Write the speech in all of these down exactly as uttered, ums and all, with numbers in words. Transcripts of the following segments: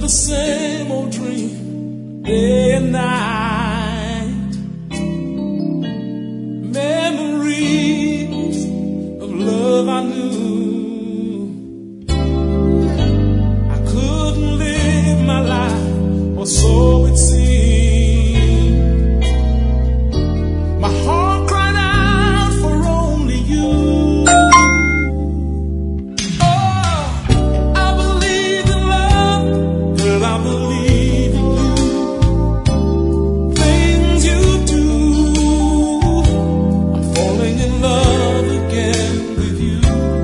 the same old dream, day and night. Memories of love I knew. I couldn't live my life, or so it seemed. My heart cried out for only you. I believe in you, things you do. I'm falling in love again with you.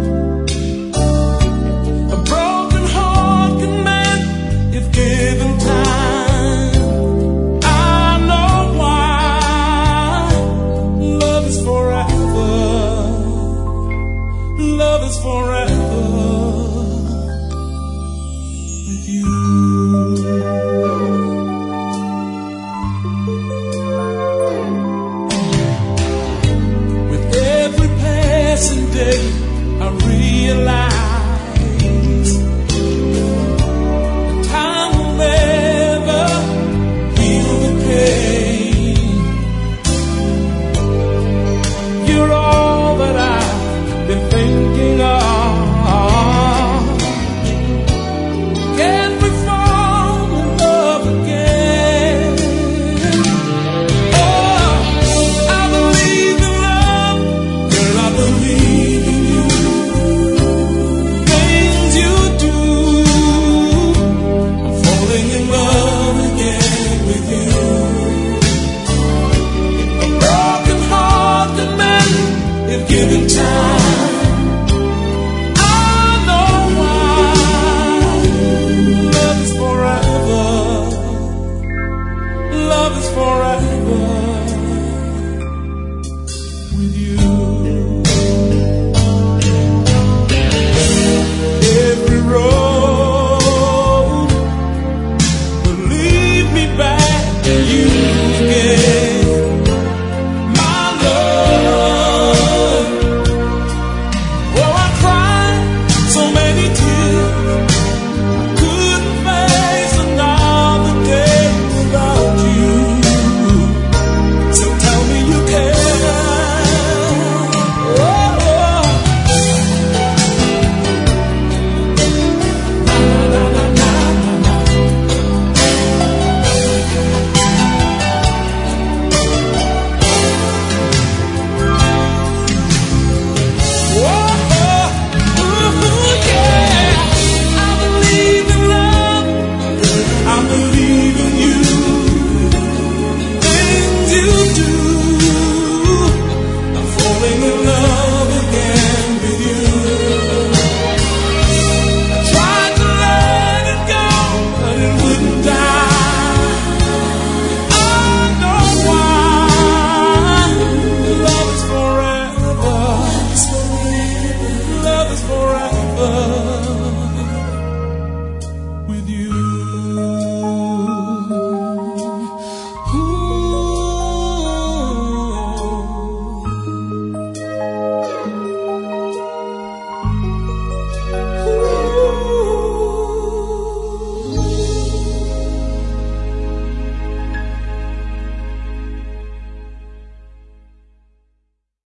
A broken heart can mend if given time. I know why. Love is forever. Love is forever with you.